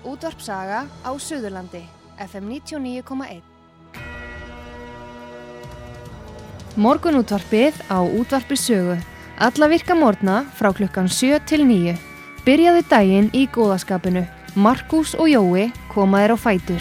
Útvarp Saga á Suðurlandi, FM 99,1. Morgunútvarpið á Útvarpi Sögu. Alla virka morgna frá klukkan 7 til 9. Byrjaðu daginn í góðaskapinu. Markús og Jói koma þér á fætur.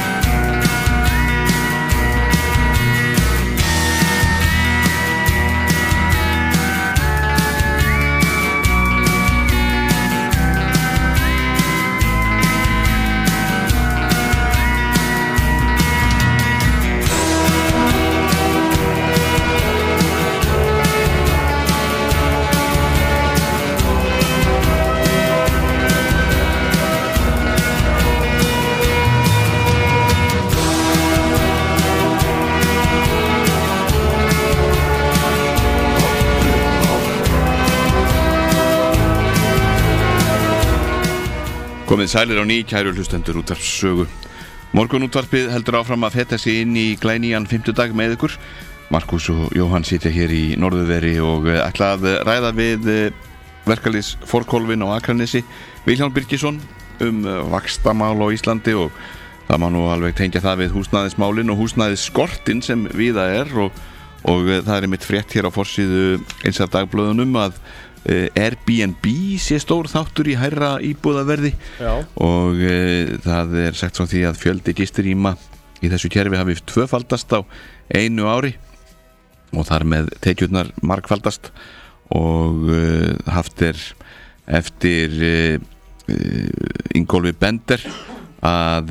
Komið sælir á ný, kæru hlustendur Útvarpssögu. Morgunútvarpið heldur áfram að feta sig inn í glænýjan fimmtudag með ykkur. Markús og Jóhann sitja hér í Norðurveri og ætla að ræða við verkalýðsforkólfin á Akranesi, Vilhjálm Birgisson, vaxtamál á Íslandi, og það má nú alveg tengja það við húsnæðismálin og húsnæðisskortin sem víða og það er mitt frétt hér á forsíðu eins af dagblöðunum að Airbnb sé stór þáttur í hærra íbúðaverði. Já. Og það er sagt frá því að fjöldi gistirýma í þessu kerfi hafi tvöfaldast á einu ári og þar með tekjurnar margfaldast, og haft er eftir Ingólfi Bender að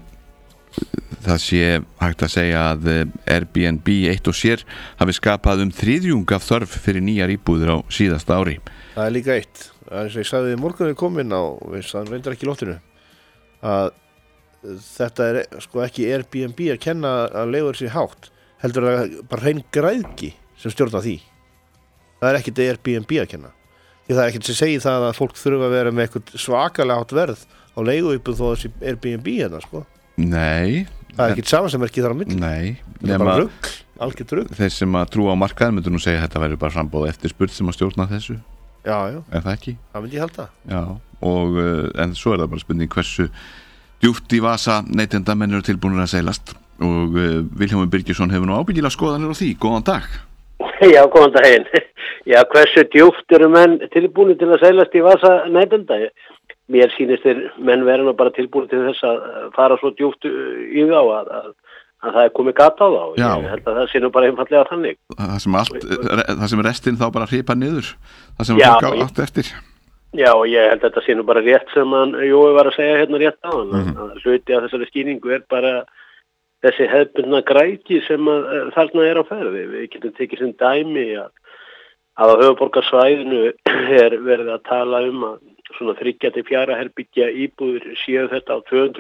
það sé hægt að segja að Airbnb eitt og sér hafi skapað þriðjung af þörf fyrir nýjar íbúðir á síðasta ári. Það er líka eitt, eins og ég sagði við morgunum komin á, það reyndar ekki í loftinu, að þetta er sko ekki Airbnb að kenna að leigur sér hátt, heldur það bara hrein græðgi sem stjórnar því. Það er ekkert Airbnb að kenna. Því það er ekkert sem segir það að fólk þurfa að vera með eitthvað svakalega hátt verð á leiguíbúð þó þessi Airbnb hérna, sko. Nei. Það er ekkert samansemmerki þar á milli. Nei. Það er bara rugl, algjört rugl. Þeir sem að trúa á markaðin myndu nú segja að þetta væri bara framboð eftirspurn sem að stjórna þessu. Já. Er það ekki? Það myndi ég halda. Já, og en svo er það bara spurning hversu djúpt í vasa neytendamenn eru tilbúnir að seilast, og Vilhjálmur Birgisson hefur nú ábyggilega skoðanir á því. Góðan dag. Já, góðan daginn. Já, hversu djúpt eru menn tilbúnir til að seilast í vasa neytenda? Mér sýnist menn vera nú bara tilbúin til þess að fara svo djúpt í þá að það er komið gata á þá. Já. Ég held að það sé nú bara einfallega þannig. Það sem restin þá bara hripa niður, það sem fólk átt eftir. Já, og ég held að þetta sé nú bara rétt sem Jói var að segja hérna rétt á hann. Að hluti af þessari skýringu er bara þessi hefðbundna græðgi sem þarna er á ferði. Við getum tekið sem dæmi að á höfuðborgarsvæðinu er verið að tala að svona 3-4 herbyggja íbúðir séu þetta á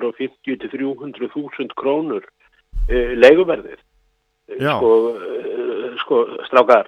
250-300.000 krónur leiguverðið. Já. Sko strákar,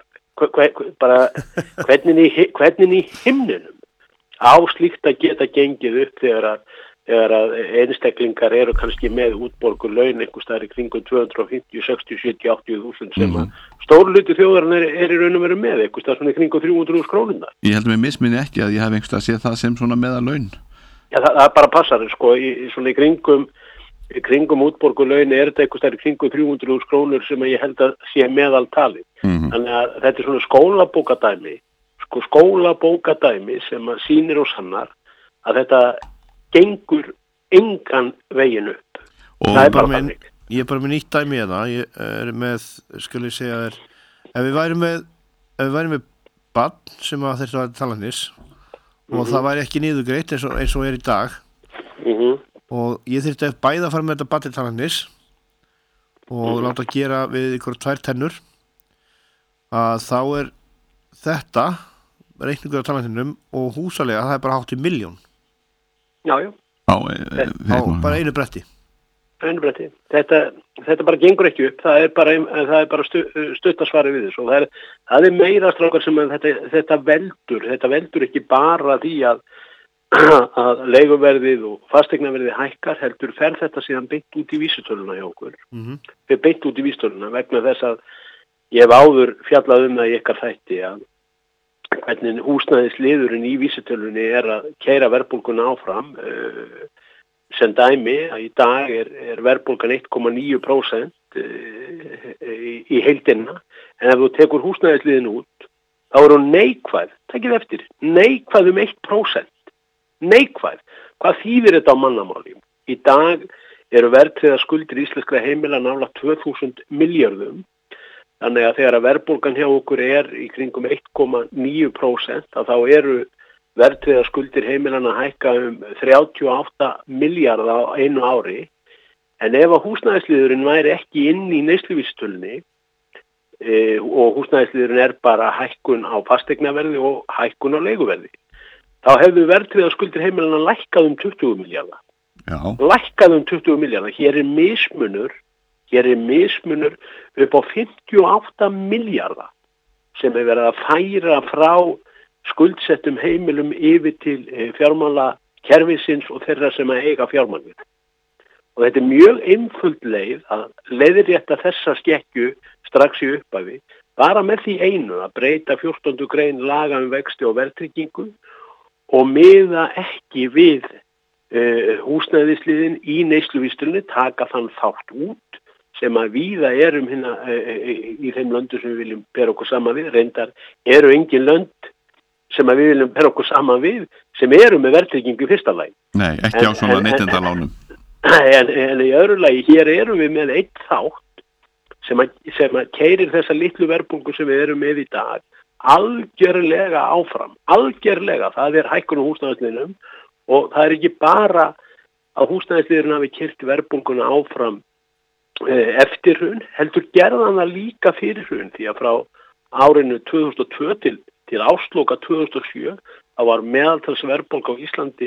hvernig í himninum á slíkt að geta gengið upp þegar að einstaklingar eru kannski með útborguð laun einhvers staðar í kringum 250, 60, 70, 80.000 sem að stór hluti þjóðarinnar er í raun og veru með einhvers staðar svona í kringum 300.000 krónurnar. Ég held að mér misminni ekki að ég hef einhvers staðar séð það sem svona meðal laun. Já, það bara passar, sko, svona í kringum útborguð laun er þetta einhvers staðar í kringum 300.000 krónur sem ég held að sé meðal talið. Þannig að þetta er svona skólabókadæmi sem að sýnir og sannar að þetta gengur engan veginn upp. Og það er bara þannig. Ég er bara með nýtt dæmi hérna. Ég er með, skal ég segja þér, ef við værum með barn sem að þetta var tannlæknis og það væri ekki niðurgreitt eins og er í dag, og ég þyrfti bæði að fara með þetta barn til tannlæknis og láta gera við ykkur 2 tennur, að þá er þetta reikningur á tannlækninum og húsalega, það er bara hátt í 1 milljón. Já. Á bara einu bretti. Þetta bara gengur ekki upp. Það er bara stuttasvari við þessu, og það er meira strákar sem þetta veldur ekki bara því að leiguverðið og fasteignaverðið hækkar, heldur fer þetta síðan beint út í vísitöluna hjá okkur. Fer beint út í vísitöluna vegna þess að ég hef áður fjallað það í ykkar þætti að hvernig húsnæðisliðurinn í vísitölunni er að keyra verðbólguna áfram. sem dæmi að í dag er verðbólgan 1,9% í heildina, en ef þú tekur húsnæðisliðin út, þá er hún neikvæð, takið eftir, neikvæð 1%, neikvæð. Hvað þýðir þetta á mannamáli? Í dag eru verðtryggðar skuldir íslenskra heimila nálægt 2000 milljörðum, þannig að þegar að verðbólgan hjá okkur í kringum 1,9%, að þá eru verðtryggðar skuldir heimilanna hækka 38 milljarða á einu ári, en ef að húsnæðisliðurinn væri ekki inn í neysluvísitölunni og húsnæðisliðurinn bara hækkun á fasteignaverði og hækkun á leiguverði, þá hefðu verðtryggðar skuldir heimilanna lækkað 20 milljarða. Já. Lækkað 20 milljarða. Hér er mismunur upp á 58 milljarða sem verið að færa frá skuldsettum heimilum yfir til fjármálakerfisins og þeirra sem að eiga fjármagnið. Og þetta er mjög einföld leið að leiðrétta þessa skekkju strax í upphafi, bara með því einu að breyta 14. grein laga vexti og verðtryggingu og miða ekki við húsnæðisliðin í neysluvísitölunni, taka þann þátt út sem að víða í þeim löndum sem við viljum bera okkur saman við. Reyndar eru engin lönd sem að við viljum bera okkur saman við sem eru með verðtryggingu í fyrsta lagi. Nei, ekki á svona neytendalánum. En í öðru lagi, hér erum við með einn þátt sem að keyrir þessa litlu verðbólgu sem við erum með í dag algjörlega áfram. Algjörlega, það er hækkun á húsnæðisliðinum. Og það er ekki bara að húsnæðisliðurinn hafi keyrt verðbólguna áfram eftir hrun, heldur gerðan það líka fyrir hrun, því að frá árinu 2002 til ársloka 2007 það var meðaltals verðbólga á Íslandi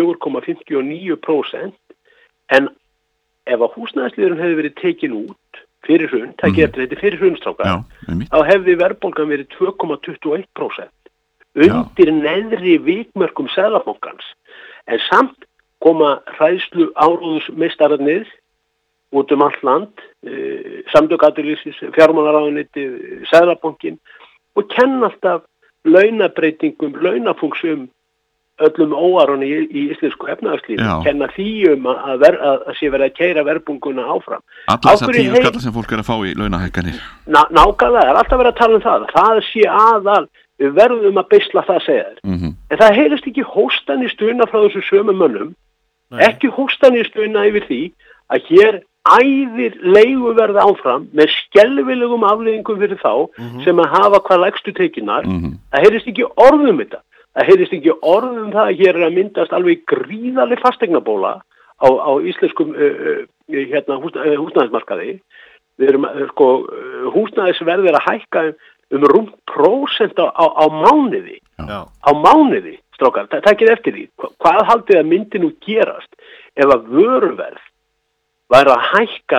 4,59%, en ef að húsnæðisliðurinn hefði verið tekin út fyrir hrun, þetta fyrir hrunstrákar, þá hefði verðbólgan verið 2,21%. Undir neðri vikmörkum Seðlabankans, en samt koma hræðslu áróðusmeistararnir út allt land, Samtök atvinnulífsins, fjármálaráðuneytið, Seðlabankinn, og kenna alltaf launabreitingum, launafunksum öllum óarunni í íslensku efnahagslífi, kenna því að sé verið að keyra verðbólguna áfram. Alla þessar 10 skalla sem fólk er að fá í launahækkanir. Nákvæmlega, það er alltaf verið að tala um það. Það sé aðal, við verðum að beisla það segja þér. En það heyrist ekki hóstan í stuna frá þessu sömu mönnum, ekki hóstan í stuna yfir því að hér æðir leiguverð áfram með skelfilegum afleiðingum fyrir þá sem að hafa hvað lægstu tekjunar. Það heyrist ekki orðum þetta. Það heyrist ekki orðum það að hér er að myndast alveg gríðarleg fasteignabóla á íslenskum húsnæðismarkaði. Við erum, húsnæðisverð er að hækka rúmt prósent á mánuði. Á mánuði, strákar, takkið eftir því. Hvað haldið að myndi nú gerast ef að vöruverð væri að hækka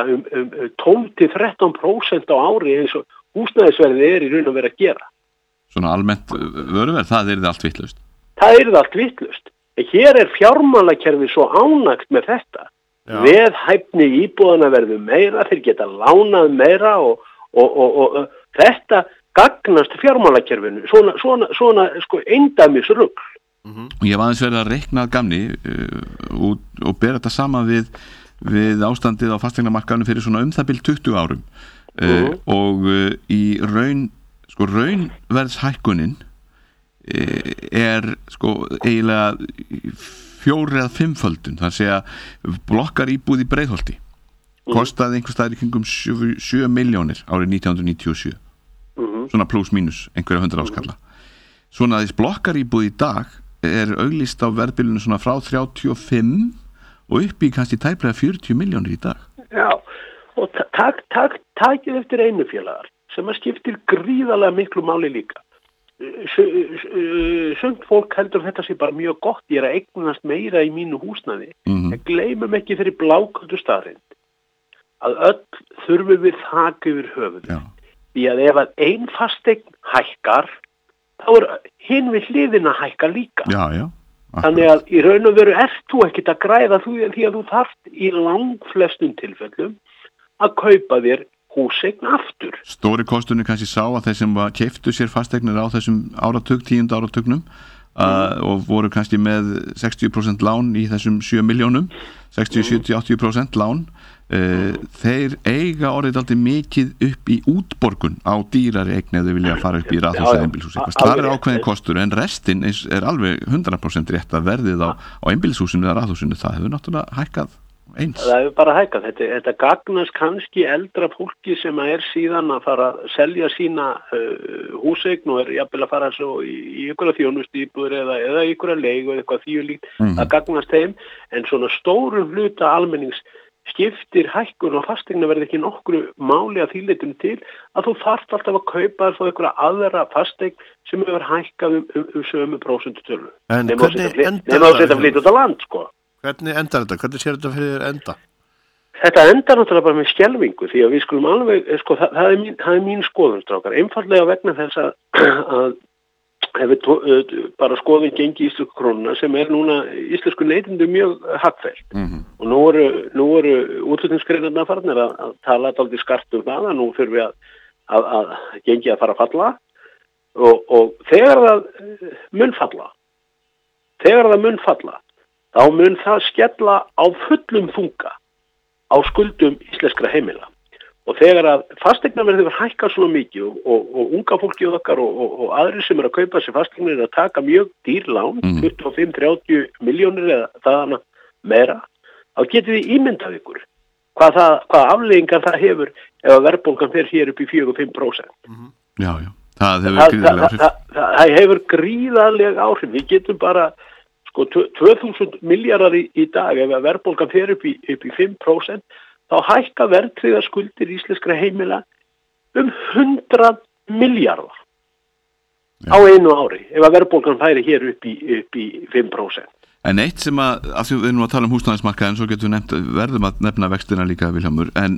12-13% á ári eins og húsnæðisverðið í raun og vera að gera? Svona almennt vöruverð, það er allt vitlaust. Það er allt vitlaust. Hér er fjármálakerfið svo ánægt með þetta. Veðhæfni íbúðana verður meira, þeir geta lánað meira og þetta gagnast fjármálakerfinu. Svona eindæmis rugl. Ég var aðeins verið að reikna gamni og bera þetta saman við ástandið á fasteignamarkaðinu fyrir svona það bil 20 árum. Og í raunverðshækkunin er eiginlega 4 eða 5-földun, það sé að blokkar íbúð í Breiðholti kostaði einhvers staðar í kringum 7 milljónir árið 1997, svona plus mínus einhverja 100 áskalla. Svona þess blokkar íbúð í dag er auglýst á verðbilinu svona frá 35 og upp í kannski tæplega 40 milljónir í dag. Já, og takið eftir einu félagar sem að skiptir gríðarlega miklu máli líka. Sumt fólk heldur þetta sé bara mjög gott, ég er að eignast meira í mínu húsnæði. En gleymum ekki þeirri bláköldu staðreynd að öll þurfum við þak yfir höfuð. Því að ef að ein fasteign hækkar, þá er hinn við hliðina hækka líka. Þannig að í raun og veru ert þú ekkert að græða því að þú þarft í langflestum tilfellum að kaupa þér húseign aftur. Stóri kostunni kannski sá að þeir sem keyptu sér fasteignir á þessum 10. áratugnum og voru kannski með 60% lán í þessum 7 milljónum 60, 70, 80% lán þeir eiga orðið aldrei mikið upp í útborgun á dýrari eign ef þau vilja fara upp í raðhús eða einbýlishús það ákveðin kostur en restin alveg 100% rétt að verðið á einbýlishúsinu eða raðhúsinu það hefur náttúrulega hækkað eins. Það hefur bara hækkað. Þetta gagnast kannski eldra fólki sem síðan að fara að selja sína húseign og jafnvel að fara svo í einhverja þjónustíbúður eða einhverja leigu eða eitthvað þvíulíkt. Það gagnast þeim en svona stórum hluta almennings skiptir hækkun og fasteigna verði ekki nokkru máli að þýleitum til að þú þarft alltaf að kaupa þér þá einhverja aðra fasteign sem hefur hækkað sömu prósentutölu. En hvernig endar þetta? Hvernig endar þetta? Hvernig sér þetta fyrir þér enda? Þetta endar náttúrulega bara með skelfingu því að við skulum alveg, það er mín skoðun, strákar, einfaldlega vegna þess að ef við bara skoðum gengi íslensku krónuna sem núna íslensku neytendur mjög hagfellt og nú eru útflutningsgreinarnar farnir að tala dálítið skart það að nú fyrir við að gengi að fara að falla og þegar það mun falla þá mun það skella á fullum þunga á skuldum íslenskra heimila. Og þegar að fasteignaverðið hækkar svona mikið og unga fólki okkar og aðrir sem að kaupa sér fasteignir að taka mjög dýr lán, 25-30 milljónir eða þaðana meira, þá getið þið ímyndað ykkur hvað afleiðingar það hefur ef að verðbólgan fer hér upp í 4-5%. Já, það hefur gríðarlega áhrif. Það hefur gríðarlega áhrif. Við getum bara 2000 milljarðar í dag ef að verðbólgan fer upp í 5% þá hækka verðtryggðar skuldir íslenskra heimila 100 milljarðar á einu ári ef að verðbólgan færi hér upp í 5%. En eitt sem að því við erum að tala húsnæðismarkaðinn svo getum við verðum að nefna vextina líka Vilhjálmur en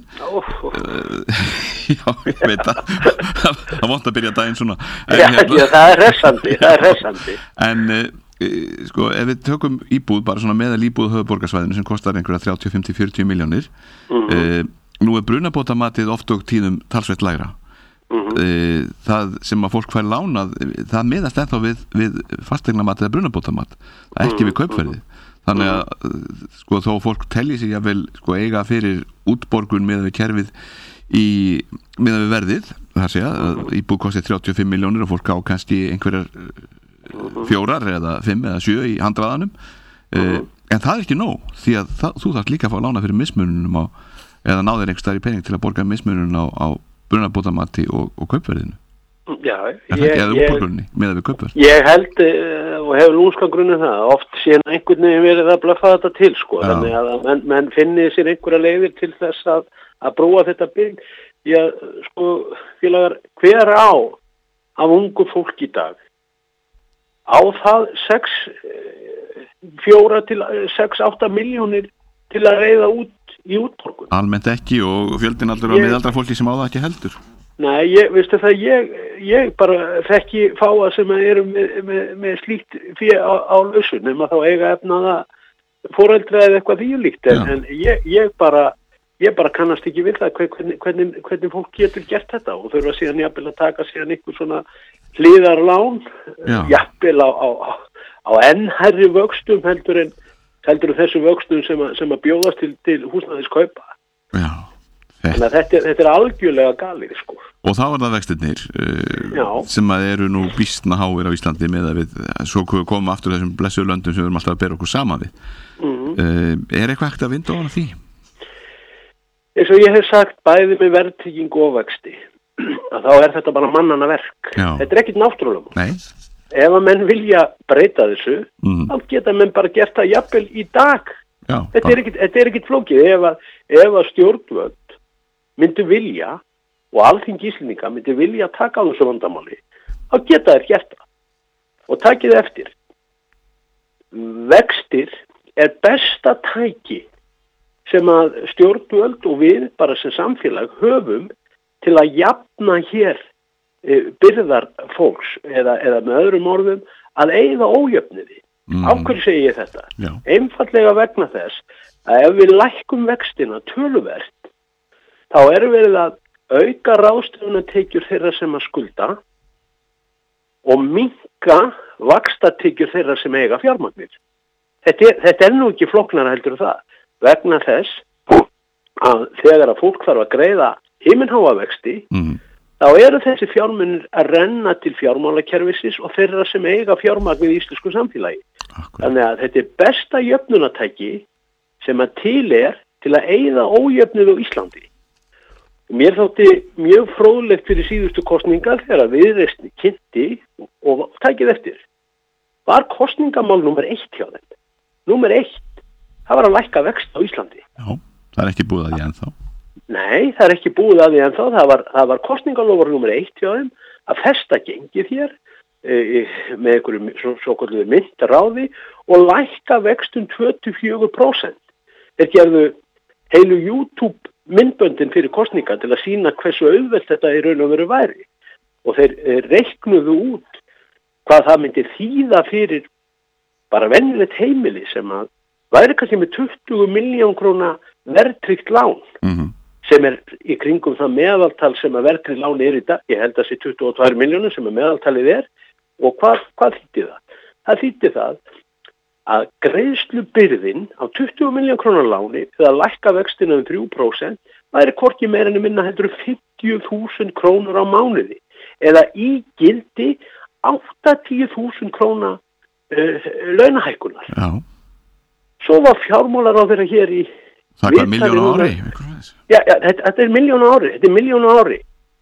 já, ég veit það vont að byrja daginn svona það er hressandi en ef við tökum íbúð bara svona meðal íbúð höfuðborgarsvæðinu sem kostar einhverja 30, 50, 40 milljónir nú brunabótamatið oft og tíðum talsvert lægra það sem að fólk fær lánað það miðast ennþá við fasteignamatið eða brunabótamat ekki við kaupverðið þannig að þó fólk telji sig að vel eiga fyrir útborgun miðað við kerfið miðað við verðið það sé að íbúð kostar 35 milljónir og fólk á kannski einhverjar 4 eða 5 eða 7 í handraðanum en það er ekki nóg því að þú þarft líka að fá að lána fyrir mismununum eða náðir einhverstaðar í pening til að borga mismunun á brunabótamati og kaupverðinu. Já, eða útborgunni með við kaupverð. Ég held og hefur lúmskan grunni það oft síðan einhvern veginn verið að blöffa þetta til þannig að menn finni sér einhverja leiðir til þess að brúa þetta bygg. Félagar, hver af ungu fólk í dag á það 4-6-8 milljónir til að reiða út í útborgun. Almennt ekki og fjöldin allur á miðaldra fólki sem á það ekki heldur. Nei, ég bara þekki fáa sem eru með slíkt fyrir á lausu nema þá eiga efnaða foreldra eða eitthvað þvíulíkt en ég bara kannast ekki við það hvernig fólk getur gert þetta og þurfa síðan jafnvel að taka síðan einhver svona hliðarlán jafnvel á enn hærri vöxtum heldur en þessu vöxtum sem að bjóðast til húsnæðiskaupa. Já. Þannig að þetta er algjörlega galið Og þá er það vextirnir sem að eru nú býstna háir á Íslandi með að við svo komum aftur þessum blessuðu löndum sem við erum alltaf að bera okkur saman við. Er eitthvað hægt að vinda ofan því? Eins og ég hef sagt bæði með verðtryggingu og vexti að þá er þetta bara mannanna verk. Þetta er ekkert náttúrulega. Nei. Ef að menn vilja breyta þessu þá geta menn bara gert það jafnvel í dag. Þetta er ekkert flókið. Ef að stjórnvöld myndu vilja og Alþingi Íslendinga myndi vilja taka á þessu vandamáli þá geta þær gert það. Og takið eftir. Vextir er besta tæki sem að stjórnvöld og við bara sem samfélag höfum til að jafna hér byrðar fólks eða með öðrum orðum að eyða ójöfniði. Af hverju segi ég þetta? Einfaldlega vegna þess að ef við lækkum vextina töluvert þá er verið að auka ráðstöfunartekjur þeirra sem að skulda og minnka vaxtatekjur þeirra sem eiga fjármagnir. Þetta nú ekki flóknara heldur það, vegna þess að þegar að fólk þarf að greiða himinháa vexti, þá eru þessi fjármunir að renna til fjármálakerfisins og þeirra sem eiga fjármagn í íslensku samfélagi. Þannig að þetta besta jöfnunartæki sem að til að eyða ójöfnuð á Íslandi. Mér þótti mjög fróðlegt fyrir síðustu kosningar þegar Viðreisn kynnti og tækið eftir. Var kosningamál nummer 1 hjá þeim? Númer 1, það var að lækka vext á Íslandi. Já, það ekki búið að því ennþá. Nei, það ekki búið að því ennþá. Það var kosningalofur nummer 1 hjá þeim að festa gengið hér með einhverjum svokalluðu myntráði og lækka vextum 24%. Þeir gerðu heilu YouTube myndböndin fyrir kosninga til að sýna hversu auðvelt þetta í raun og veru væri. Og þeir reiknuðu út hvað það myndi þýða fyrir bara venjulegt heimili sem að væri kannski með 20 milljón króna verðtryggt lán, sem í kringum það meðaltal sem að verðtryggt lán í dag. Ég held að sé 22 milljónir sem að meðaltalið og hvað þýtti það? Það þýtti það að greiðslubyrðin á 20 milljón krónar láni eða lækka vextina 3% væri hvorki meira en minna heldur 50.000 krónur á mánuði eða ígildi 80.000 króna launahækkunar. Já. Svo var fjármálaráðherra hér í það er milljón á ári. Já, þetta milljón á ári.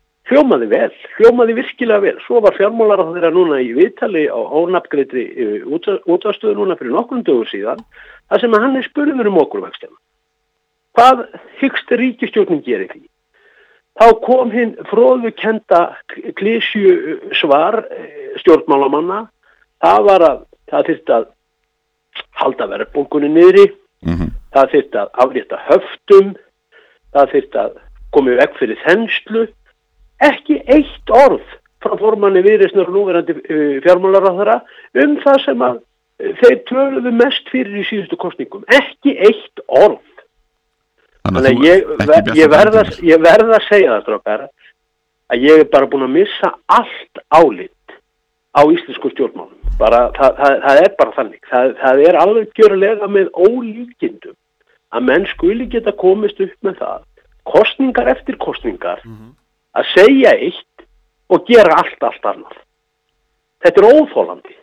Hljómaði virkilega vel. Svo var fjármálaráðherra núna í viðtali á ónafngreindri útvarpsstöð núna fyrir nokkrum dögum síðan, þar sem hann spurður okurvextina. Hvað hyggst ríkisstjórnin geri því? Þá kom hinn fróðukennda klisju svar stjórnmálamanna. Það var að það þyrfti að halda verðbólgunni niðri, það þyrfti að afrétta höftum, það þyrfti að koma í veg fyrir þenslu. Ekki eitt orð frá formanni Viðreisnar og núverandi fjármálaráðherra það sem að þeir töluðu mest fyrir í síðustu kosningum. Ekki eitt orð. Þannig að ég verð að segja það, strákar, að ég bara búin að missa allt álit á íslensku stjórnmálum. Það bara þannig. Það alveg gjörlega með ólíkindum að menn skuli geta komist upp með það, kosningar eftir kosningar, að segja eitt og gera allt annað. Þetta óþolandi.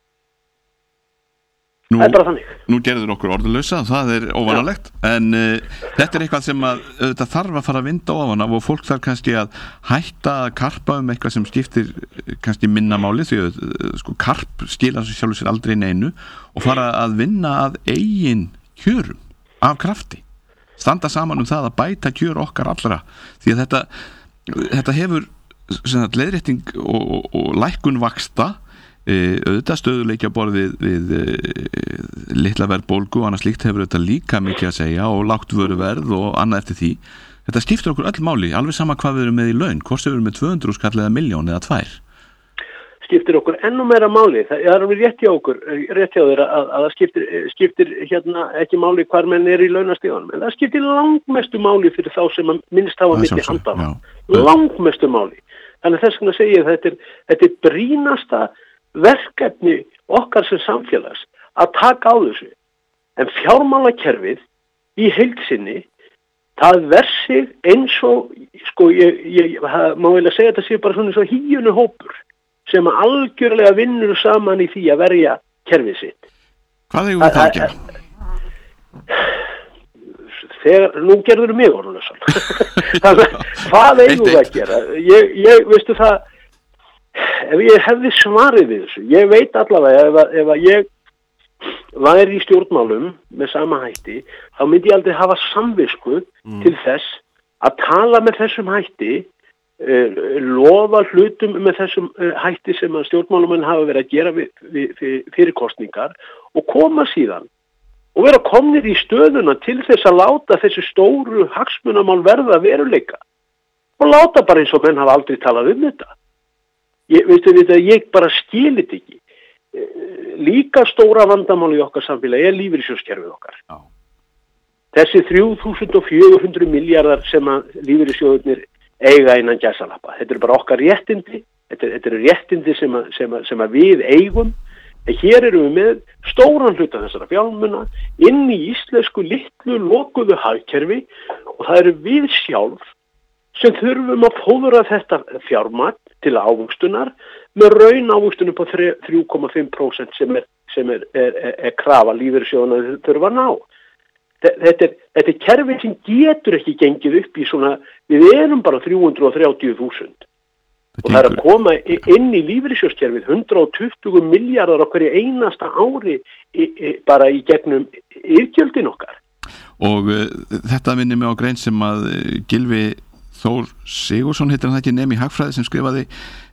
Það bara þannig. Nú gerður okkur orðulausa, það óvanalegt, en þetta eitthvað sem að auðvitað þarf að fara að vinda ofan af og fólk þarf kannski að hætta að karpa eitthvað sem skiptir kannski minna máli, því að karp skila svo sjálfur sér aldrei neinu og fara að vinna að eigin kjörum af krafti. Standa saman það að bæta kjör okkar allra, því að þetta hefur leiðrétting og lækkun vaxta, auðvitað stöðuleikja borð við litla verðbólgu og annað slíkt hefur auðvitað líka mikið að segja og lágt vöruverð og annað eftir því. Þetta skiptir okkur öll máli, alveg sama hvað við erum með í laun, hvort sem við erum með 200 skall eða milljón eða 2. Skiptir okkur ennú meira máli. Það alveg rétt hjá þér að það skiptir ekki máli hvar menn í launastíðanum, en það skiptir langmestu máli fyrir þá sem minnst hafa milli handanna. Langmestu máli. Þannig þess vegna segi ég að þetta brýnasta verkefni okkar sem samfélags að taka á þessu. En fjármálakerfið í heild sinni, það versi eins og, ég má vilja segja þetta sé bara svona eins og hýjunu hópur sem algjörlega vinnur saman í því að verja kerfið sitt. Hvað eigum við það að gera? Nú gerður mig orðulausan. Hvað eigum við að gera? Ég veistu það, ef ég hefði svarið við þessu, ég veit allavega ef ég væri í stjórnmálum með sama hætti, þá myndi ég aldrei hafa samvisku til þess að tala með þessum hætti, lofa hlutum með þessum hætti sem að stjórnmálumenn hafa verið að gera fyrir kosningar og koma síðan og vera komnir í stöðuna til þess að láta þessi stóru hagsmunamál verða veruleika og láta bara eins og menn hafa aldrei talað þetta. Ég bara skilit ekki. Líka stóra vandamál í okkar samfélagi lífeyrissjóðskerfið okkar. Já. Þessi 3.400 milljarðar sem að lífeyrissjóðirnir eiga innan gæsalappa. Þetta bara okkar réttindi þetta eru réttindi sem að við eigum. En hér erum við með stóran hluta þessara fjármuna inn í íslensku litlu lokuðu hagkerfi og það eru við sjálf sem þurfum að fóðra þetta fjármagn til ávöxtunar með raun ávöxtun upp á 3,5% sem er krafa lífeyrissjóðanna þau þurfa að ná. Þetta er kerfi sem getur ekki gengið upp í svona, við erum bara 330.000 og það er að koma inn í lífeyrissjóðskerfið 120 milljarðar á hverju einasta ári bara í gegnum yfirgjöldin okkar. Og þetta minnir mig á grein sem að Gylfi Þór Sigurðsson heitir hann ekki nemi í hagfræði sem skrifaði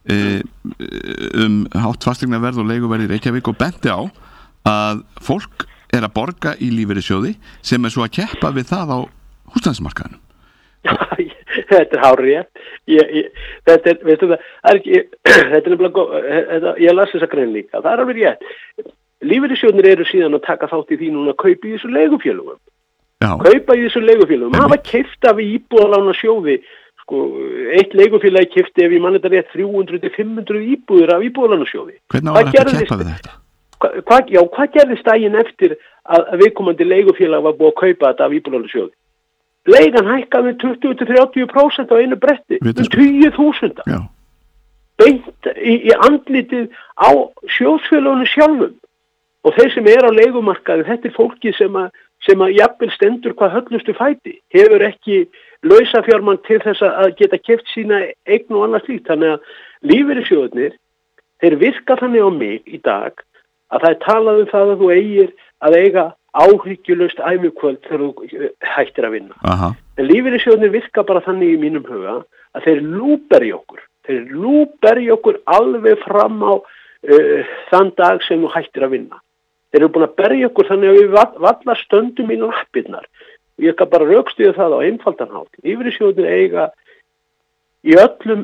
hátt fasteignaverð og leiguverð í Reykjavík og benti á að fólk er að borga í lífeyrissjóði sem er svo að keppa við það á húsnæðismarkaðinum. Þetta er hárrétt. Þetta er, veistu það, þetta er nefnilega, ég las þessa grein líka, það er alveg rétt. Lífeyrissjóðnir eru síðan að taka þátt í því núna að kaupa í þessu leigufélögum. Kaupa í þessu leigufélögum. Hafa keypt af íbúðalánasjóði, sko, eitt leigufélagi keypti ef ég mann þetta rétt 300-500 íbúðir af íbúðalánasjóði. Hvernig var þetta að keppa við þetta? Hvað gerðist daginn eftir að viðkomandi leigufélag var búið að kaupa þetta af íbúðalánasjóði? Leigan hækkaði 20-30% á einu bretti, 20.000. Beint í andlitið á sjóðsfélögunum sjálfum. Og þeir sem er á leigumarkaði, þetta er fólki sem að jafnvel stendur hvað höllustu fæti, hefur ekki lausafjármagn til þess að geta keypt sína eign og annað slíkt. Þannig að lífeyrissjóðirnir, þeir virka þannig á mig í dag að það er talað um það að þú eigir að eiga áhyggjulaust ævikvöld þegar þú hættir að vinna. Aha. En lífeyrissjóðirnir virka bara þannig í mínum huga að þeir lúberja okkur. Þeir lúberja okkur alveg fram á þann dag sem þú hættir að vinna. Þeir eru búin að berja okkur þannig að við valla stöndum í lappirnar. Ég kan bara rökstyðja það á einfaldan hátt. Lífeyrissjóðirnir eiga í öllum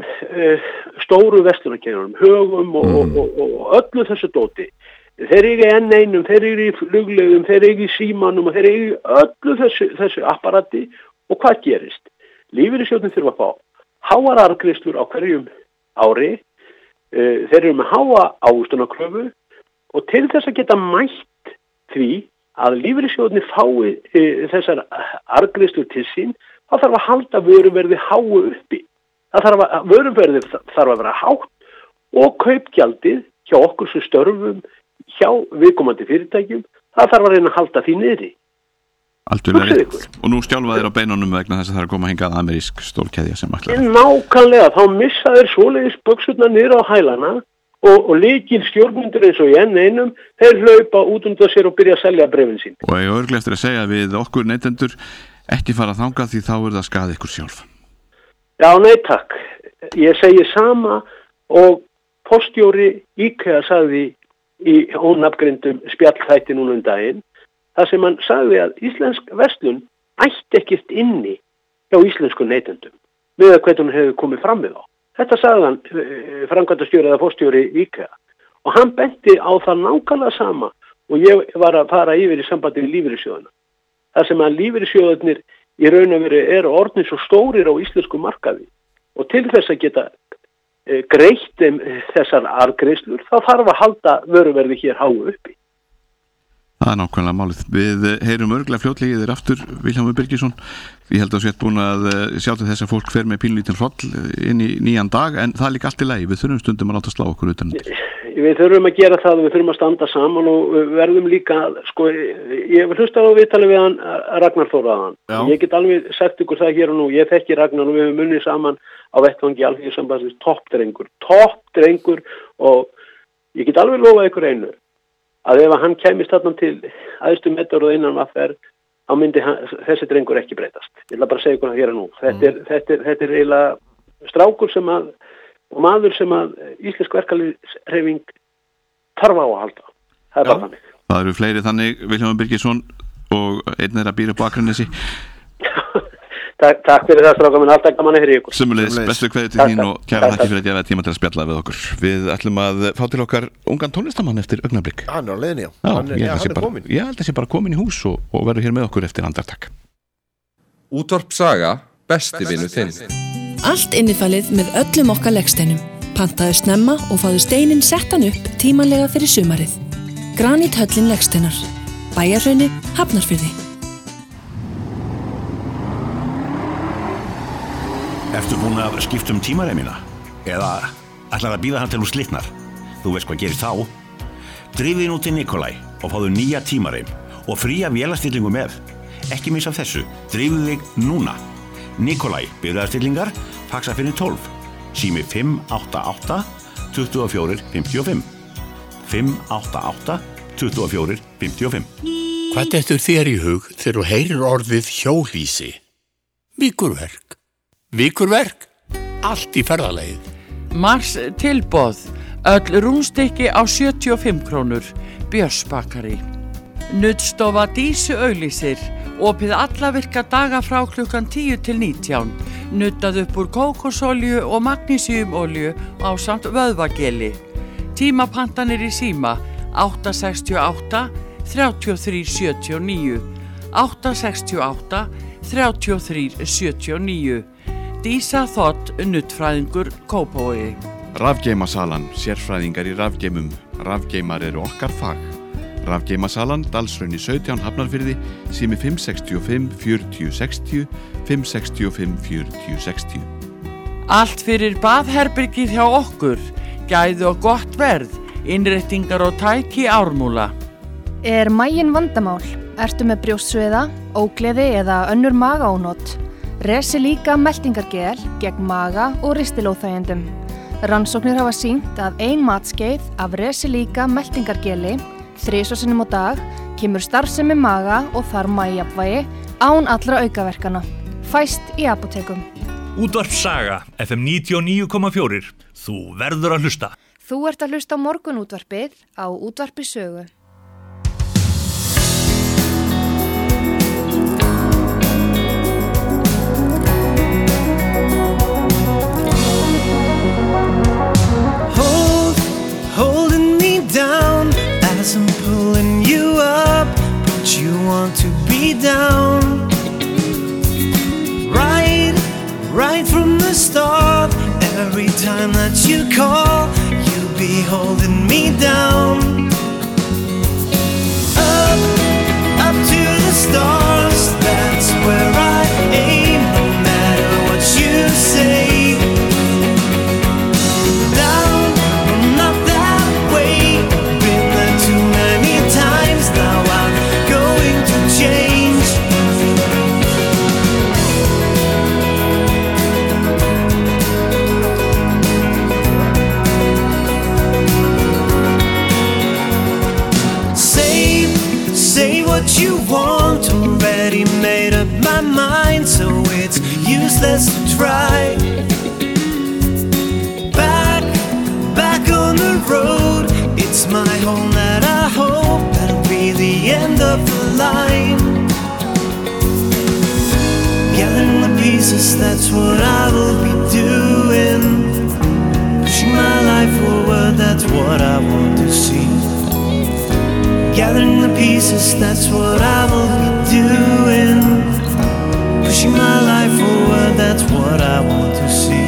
stóru verslunarkeirum, Högum og öllu þessu dóti. Þeir eru í N1, þeir eru í fluglegum, þeir eru í símanum og þeir eru í öllu þessu apparati og hvað gerist? Lífeyrissjóðirnir þurfa að fá háar arðgreiðslur á hverjum ári, þeir eru með háa ávöxtunarkröfu og til þess að geta mætt því að lífeyrissjóðirnir fái þessar arðgreiðslur til sín, þá þarf að halda vöruverði háu uppi. Vöruverði þarf að vera hátt og kaupgjaldið hjá okkur sem störfum hjá viðkomandi fyrirtækjum, það þarf að reyna að halda því niðri. Algjörlega rétt. Og nú stjálfa þeir á beinunum vegna þess að það er að koma hingað amerísk stórkeðja sem ætlar. Nákvæmlega, þá missa þeir svoleiðis buxurnar niður á hælana og lykil stjórnundur eins og í N1, þeir hlaupa út undan sér og byrja að selja bréfin sín. Og ég örglega eftir að segja við okkur neytendur ekki fara þangað því þá er það skaði ykkur sjálf. Já, nei takk. Ég segi sama og postjóri IKEA sagði í ónafngreindum spjallþætti núna daginn, þar sem hann sagði að íslensk verslun ætti ekkert inni hjá íslensku neytendum með að hvernig hún hefur komið fram við á. Þetta sagði hann framkvæmdastjóri eða postjóri IKEA og hann benti á það nákvæmlega sama og ég var að fara yfir í sambandi við lífeyrissjóðina. Þar sem að lífeyrissjóðarnir í raun og veru eru orðnir svo stórir á íslensku markaði og til þess að geta greitt þessar arðgreiðslur, þá þarf að halda vöruverði hér háu uppi. Það er nákvæmlega málið. Við heyrum örglega fljótlega í þér aftur, Vilhjálmur Birgisson. Ég held að þú ert búin að sjá til þess að fólk fer með pínlítinn hroll inn í nýjan dag, en það er líka allt í lagi. Við þurfum stundum að láta slá okkur utan þetta. Við þurfum að gera það og við þurfum að standa saman og við verðum líka, sko, ég vil hlusta á viðtalið við hann Ragnar Þóraðan. Ég get alveg sagt ykkur það hér og nú, ég þekki Ragnar og við höfum unnið saman á vettvangi Alþýðusambandsins, toppdrengur og ég get alveg lofað ykkur einu að ef hann kæmist þarna til æðstu metar og innan afferð, þá myndi þessi drengur ekki breytast. Ég ætla bara að segja ykkur það hér og nú. Þetta er eiginlega strákur sem að og maður sem að íslensk verkalýðshreyfing þarf á að halda. Það er bara þannig. Það eru fleiri þannig, Vilhjálmur Birgisson og einn er að býra upp á Akranesi. Takk fyrir það, strákar minn, alltaf gaman að heyra ykkur. Sömuleiðis, bestu kveðju til þín og kæra þakki fyrir að gefa tíma til að spjalla við okkur. Við ætlum að fá til okkar ungan tónlistamann eftir augnablik. Hann er á leiðinni, já. Hann er komin. Ég held að sé bara komin í hús og verður hér með okkur eftir andartak. Útvarp Saga, besti vinur þinn. Allt innifalið með öllum okkar legsteinum. Pantaðu snemma og fáðu steininn settan upp tímanlega fyrir sumarið. Graníthöllin Legsteinar. Bæjarhrauni, Hafnarfirði. Ertu búin að skipta tímareimina? Eða ætlar að bíða hann til hún slitnar? Þú veist hvað gerist þá? Drifðu nú til Nikolai og fáðu nýja tímareim og fría vélastillingu með. Ekki missa af þessu. Drifðu þig núna. Nikolai, bifreiðastillingar, faxa fyrir 12. Sími 588 24 55. 588 24 55. Hvað dettur þér í hug þegar þú heyrir orðið hjólhýsi? Víkurverk. Víkurverk? Allt í ferðalagið. Mars tilboð. Öll rúnstykki á 75 krónur. Björns bakari. Nuddstofa Dísu auglýsir. Opið alla virka daga frá klukkan 10 til 19. Nuddað upp úr kókosolju og magnísiumolju ásamt vöðvageli. Tímapantanir í síma 868 33 79. 868 33 79. Dísa Þott, nuddfræðingur, Kópavogi. Rafgeimasalan, sérfræðingar í rafgeimum. Rafgeimar eru okkar fag. Rafgeimasalan, Dalsrauni 17, Hafnarfirði, sími 565 40 60, 565 40 60. Allt fyrir baðherbergið hjá okkur. Gæði og gott verð. Innréttingar og tæki Ármúla. Er maginn vandamál? Ertu með brjóstsviða, ógleði eða önnur magaónot? Resilíka meltingargel gegn maga og ristilóþægjendum. Rannsóknir hafa sýnt að 1 matskeið af Resilíka meltingargeli 3 sinnum á dag kemur starfsemi maga og þarma í jafnvægi án allra aukaverkana. Fæst í apótekum. Útvarp Saga, FM 99,4. Þú verður að hlusta. Þú ert að hlusta á morgunútvarpið á Útvarpi Sögu. Holding me down as I'm pulling you up, but you want to be down. Right from the start, every time that you call, you be holding me down. Up to the stars, that's where I aim, no matter what you say. You want, already made up my mind, so it's useless to try. Back on the road, it's my home that I hope that'll be the end of the line. Gathering the pieces, that's what I will be doing. Pushing my life forward, that's what I want to see. Gathering the pieces, that's what I will be doing. Pushing my life forward, that's what I want to see.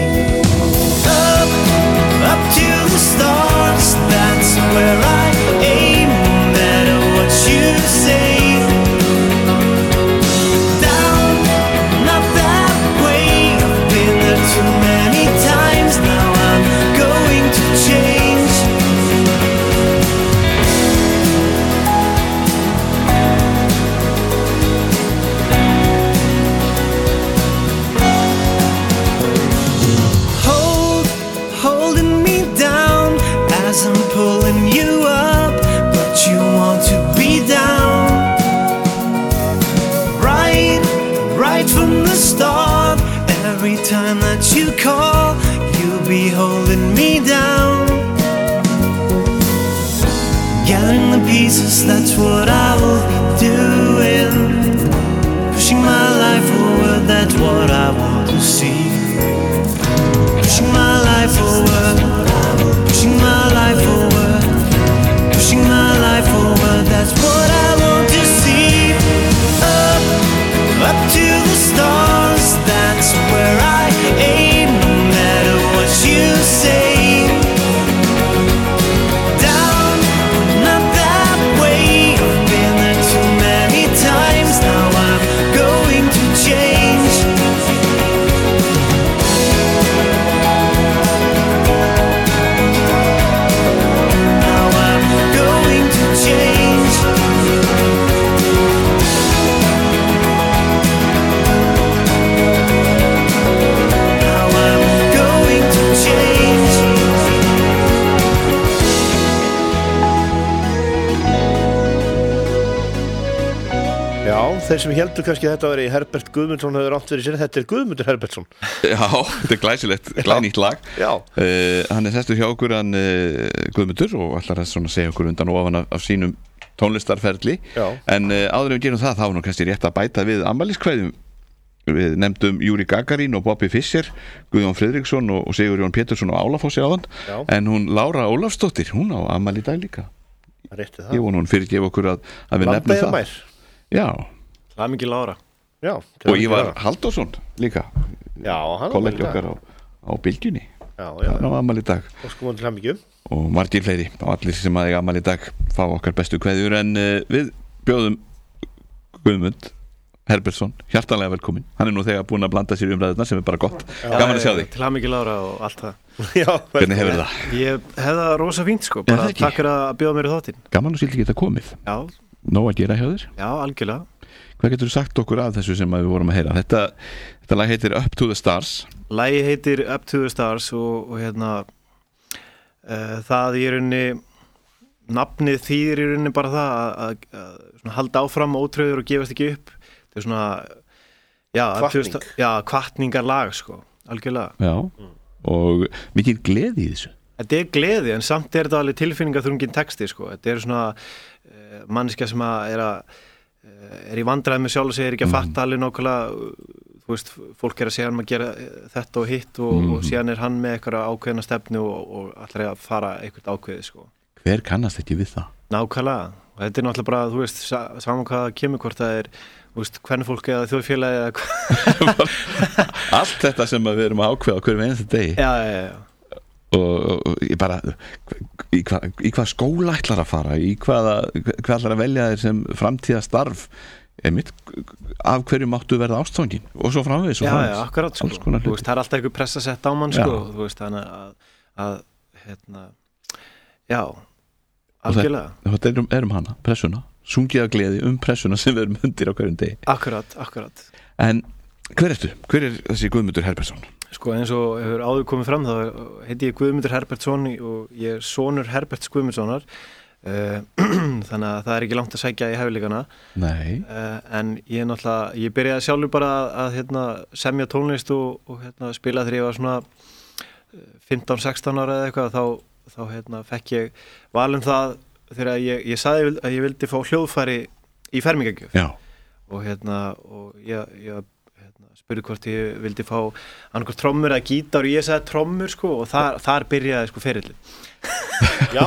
Up to the stars, that's where I aim, no matter what you say. Down, not that way, I've been there too many times, now I'm going to change. I'm pulling you up, but you want to be down. Right from the start, every time that you call, you'll be holding me down. Gathering the pieces, that's what I will be doing. Pushing my life forward, that's what I want to see. Pushing my life forward. Pushing my life forward, pushing my life forward, that's what I want to see. Up to the stars, that's where I aim, no matter what you say. Já, þeir sem heldur kannski að þetta veri Herbert Guðmundsson hefur rátt fyrir sér, þetta Guðmundur Herbertsson. Já, þetta glæsilegt, glænýtt lag. Já. Hann sestur hjá okkur, hann Guðmundur, og ætlar að svona segja okkur undan og ofan af sínum tónlistarferli. Já. En áður en við gerum það, þá er nú kannski rétt að bæta við afmæliskveðjum. Við nefndum Júri Gagarin og Bobby Fischer, Guðjón Friðriksson og Sigurjón Pétursson á Álafossi áðan. Já. En hún Lára Ólafsdóttir, hún á afmæli í dag líka. Rétti það. Ég vona hún fyrirgef okkur að við nefnum það. Mær. Já. Það er mikið Lára. Já. Og Ívar Halldórsson líka. Já, hann kollegi okkar á Bylgjunni. Já. Hann á afmæli í dag. Og sko til hamingju. Og margir fleiri, allir sem að eiga afmæli í dag fá okkar bestu kveðjur, en við bjóðum Guðmund Herbertsson hjartanlega velkomin. Hann nú þegar búinn að blanda sér í umræðuna, sem bara gott. Gaman að sjá þig. Til hamingju Lára og allt það. Já, hvernig hefur það? Ég hef það rosa fínt sko, bara takk fyrir að bjóða mér í þáttinn. Gaman að skildi geta komið. Já. Nóg að gera hjá þér? Já, algjörlega. Hvað getur þú sagt okkur af þessu sem við vorum að heyra? Þetta lag heitir Up to the Stars. Lagi heitir Up to the Stars og það í rauninni, nafnið þýðir í rauninni bara það að halda áfram ótröður og gefast ekki upp. Það er svona, hvatningarlag sko, algjörlega. Já, og mikil gleði í þessu. Þetta er gleði, en samt er þetta alveg tilfinningaþrungin texti sko. Þetta er svona manneskja sem er í vandræði með sjálf og segir ekki að fatta alveg nákvæmlega, þú veist, fólk að segja hann að gera þetta og hitt og síðan er hann með eitthvað ákveðna stefnu og allir að fara eitthvað ákveði sko. Hver kannast ekki við það? Nákvæmlega, og þetta er náttúrulega bara, þú veist, saman hvað kemur, hvort það er, þú veist, hvernig fólk eða þjóðfélagi eða hvað. Allt þetta sem við erum að ákveða hverjum einasta degi. Já. Og ég bara, í hvað skóla ætlar að fara, hvað ætlar að velja þér sem framtíðastarf, af hverju máttu verða ástfangin og svo framvegis og framvegis. Já, akkurat sko, þú veist, það er alltaf eitthvað pressa sett á mann sko, þú veist, þannig já, algjörlega. Þetta er hana, pressuna, sungið af gleði pressuna sem við erum undir á hverjum degi. Akkurat. En hver ertu? Hver er þessi Guðmundur Herbertsson? Sko, eins og hefur áður komið fram, þá heiti ég Guðmundur Herbertsson og ég er sonur Herberts Guðmundssonar, þannig að það er ekki langt að sækja í hæfileikana. Nei. En ég byrjaði sjálfur bara að semja tónlist og spila þegar ég var svona 15-16 ára eða eitthvað, þá fekk ég val það þegar ég sagði að ég vildi fá hljóðfæri í fermingargjöf. Já. Og ég spurði hvort ég vildi fá annarkvæmt trommur eða gítar og ég sagði trommur sko, og þar byrjaði sko ferillin. Já.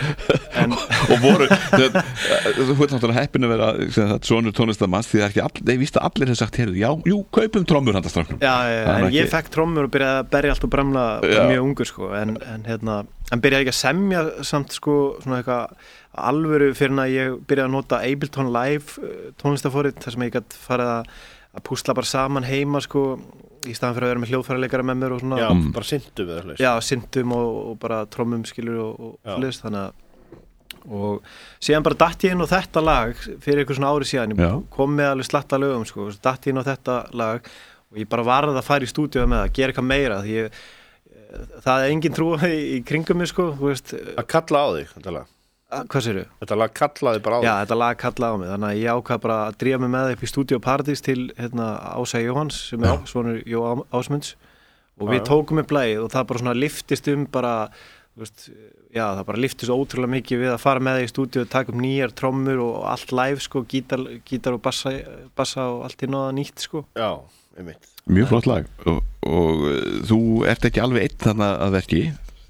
Og voru þú ert náttúrulega heppin að vera sonur tónlistarmanns, því það er ekki ég víst að allir hefur sagt, jú, kaupum trommur handa stráknum. Já, en ég fekk trommur og byrjaði að berja allt og bramla mjög ungur sko, en byrjaði ekki að semja samt sko, svona eitthvað alvöru fyrir að ég byrjaði að nota Ableton Live tónlistarforrit, þar sem ég gæti farið að púsla bara saman heima sko, í staðan fyrir að vera með hljóðfæraleikara með mér og svona. Já, bara syntum eða hlust. Já, syntum og bara trommum skilur og hlust, þannig og síðan bara datt ég inn á þetta lag fyrir eitthvað svona ári síðan, ég kom með alveg slatta lögum sko, datt ég inn á þetta lag og ég bara varð að fara í stúdíu með það, gera eitthvað meira, því það er engin trú í kringum mig sko, þú veist. Að kalla á þig, þetta lag. Hvað segirðu? Þetta lag kallaði bara á þig. Já, þetta lag kallaði á mig, þannig að ég ákvað bara að drífa mig með upp í Studio Paradís til Ása Jóhanns, sem er svonur Jó Ásmunds, og við tókum upp lagið og það bara svona liftist bara, þú veist, það bara liftist ótrúlega mikið við að fara með það í stúdíu og taka upp nýjar trommur og allt live sko, gítar og bassa og allt í náða nýtt sko. Já, einmitt. Mjög flott lag og þú ert ekki alveg einn þarna að verki.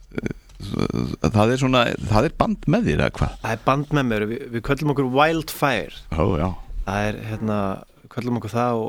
Það er band með þér eða hvað? Það er band með mér, við köllum okkur Wildfire. Já. Það er, köllum okkur það